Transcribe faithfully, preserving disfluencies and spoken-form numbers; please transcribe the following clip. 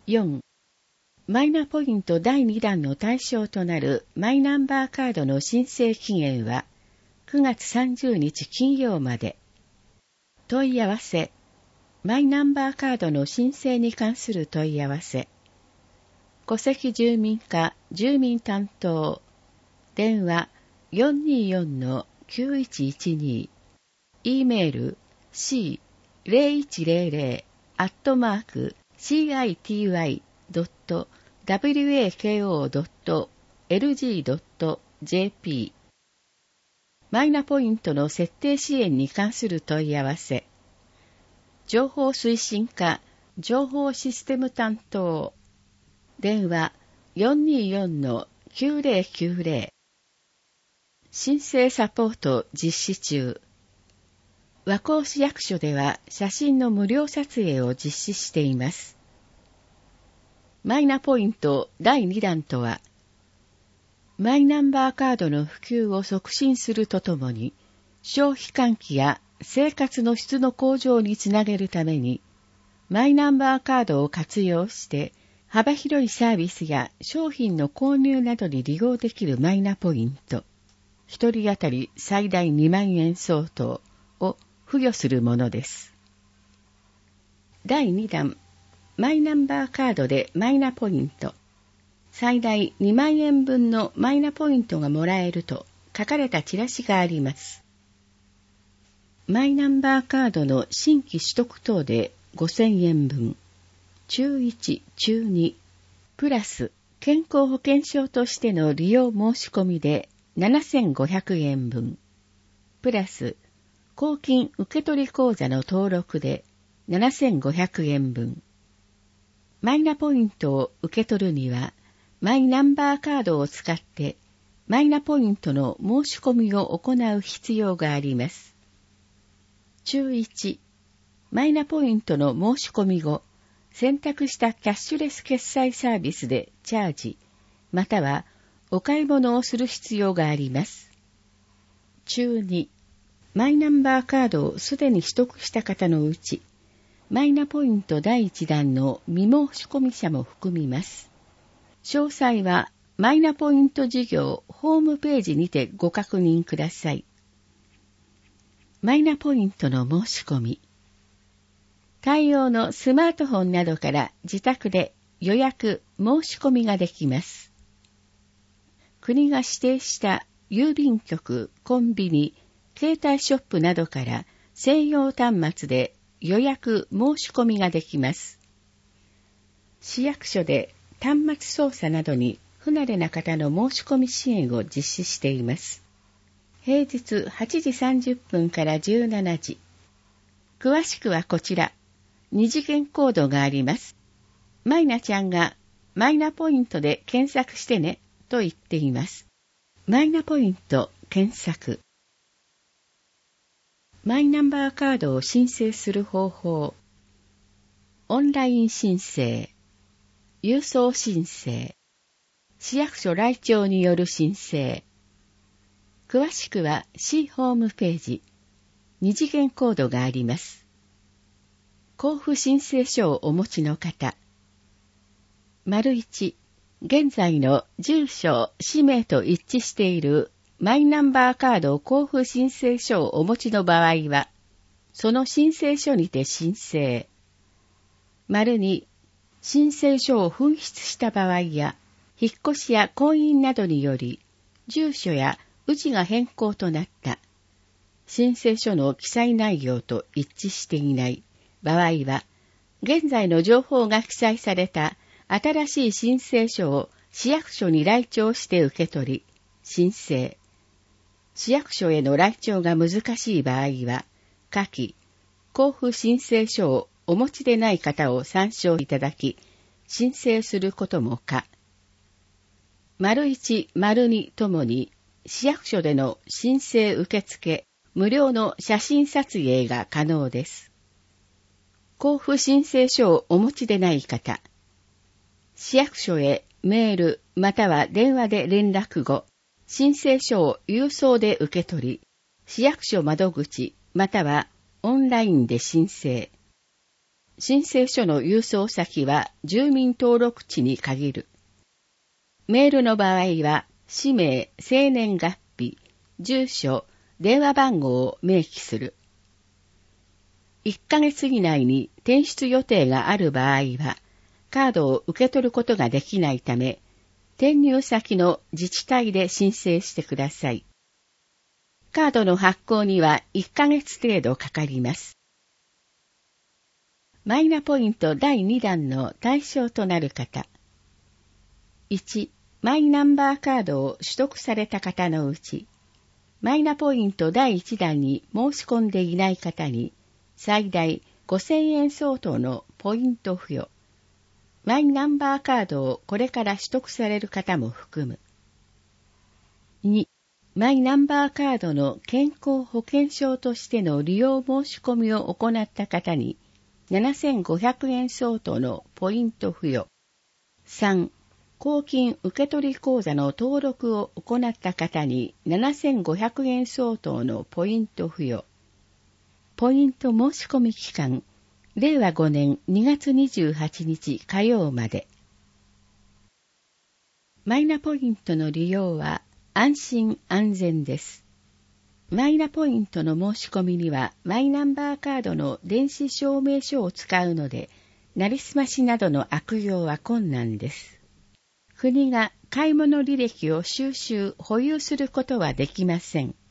よん. マイナポイントだいにだんの対象となるマイナンバーカードの申請期限はくがつさんじゅうにち金曜まで。問い合わせ。マイナンバーカードの申請に関する問い合わせ。戸籍住民課住民担当。電話 よんにーよんのきゅういちいちに。E メール シーゼロいちゼロゼロ アットマーク シーアイティーワイドットワーコドットエルジードットジェーピー。マイナポイントの設定支援に関する問い合わせ。情報推進課情報システム担当。電話 よんにーよんのきゅうゼロきゅうゼロ。申請サポート実施中。和光市役所では写真の無料撮影を実施しています。マイナポイントだいにだんとは、マイナンバーカードの普及を促進するとともに、消費喚起や生活の質の向上につなげるために、マイナンバーカードを活用して、幅広いサービスや商品の購入などに利用できるマイナポイント、一人当たり最大にまんえん相当を付与するものです。だいにだん、マイナンバーカードでマイナポイント。最大にまんえんぶんのマイナポイントがもらえると書かれたチラシがあります。マイナンバーカードの新規取得等でごせんえんぶん。中いち、中に、プラス健康保険証としての利用申し込みでななせんごひゃくえんぶん。プラス公金受取口座の登録でななせんごひゃくえんぶん。マイナポイントを受け取るには、マイナンバーカードを使ってマイナポイントの申し込みを行う必要があります。中いち、マイナポイントの申し込み後、選択したキャッシュレス決済サービスでチャージ、またはお買い物をする必要があります。中に、マイナンバーカードをすでに取得した方のうち、マイナポイントだいいちだんの未申し込み者も含みます。詳細はマイナポイント事業ホームページにてご確認ください。マイナポイントの申し込み。対応のスマートフォンなどから自宅で予約・申し込みができます。国が指定した郵便局、コンビニ、携帯ショップなどから専用端末で予約・申し込みができます。市役所で端末操作などに不慣れな方の申し込み支援を実施しています。平日はちじさんじゅっぷんからじゅうしちじ。詳しくはこちら、二次元コードがあります。マイナちゃんがマイナポイントで検索してねと言っています。マイナポイント検索。マイナンバーカードを申請する方法。オンライン申請。郵送申請。市役所来庁による申請。詳しくは市ホームページ。二次元コードがあります。交付申請書をお持ちの方。丸いち、現在の住所、氏名と一致しているマイナンバーカード交付申請書をお持ちの場合は、その申請書にて申請。丸に、申請書を紛失した場合や、引っ越しや婚姻などにより、住所や氏が変更となった。申請書の記載内容と一致していない場合は、現在の情報が記載された新しい申請書を市役所に来庁して受け取り、申請。市役所への来庁が難しい場合は、下記、交付申請書をお持ちでない方を参照いただき、申請することも可。丸一、丸二ともに、市役所での申請受付、無料の写真撮影が可能です。交付申請書をお持ちでない方、市役所へメールまたは電話で連絡後、申請書を郵送で受け取り、市役所窓口またはオンラインで申請。 申請書の郵送先は住民登録地に限る。メールの場合は、氏名、生年月日、住所、電話番号を明記する。いっかげつ以内に転出予定がある場合は、カードを受け取ることができないため、転入先の自治体で申請してください。カードの発行にはいっかげつ程度かかります。マイナポイントだいに弾の対象となる方。いち、マイナンバーカードを取得された方のうち、マイナポイントだいいち弾に申し込んでいない方に、最大ごせんえん相当のポイント付与。マイナンバーカードをこれから取得される方も含む。に、マイナンバーカードの健康保険証としての利用申し込みを行った方に、ななせんごひゃくえん相当のポイント付与。さん、公金受取口座の登録を行った方にななせんごひゃくえん相当のポイント付与。ポイント申し込み期間、れいわごねんにがつにじゅうはちにち火曜まで。マイナポイントの利用は安心安全です。マイナポイントの申し込みにはマイナンバーカードの電子証明書を使うので、なりすましなどの悪用は困難です。国が買い物履歴を収集・保有することはできません。